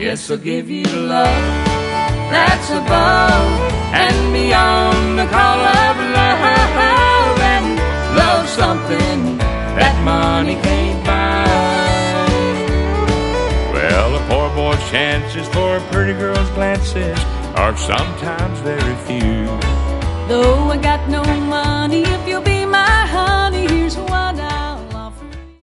guess I'll give you love that's above and beyond the call of love, and love something that money can't buy. Well, a poor boy's chances for a pretty girl's glances are sometimes very few. Though I got no money, if you'll be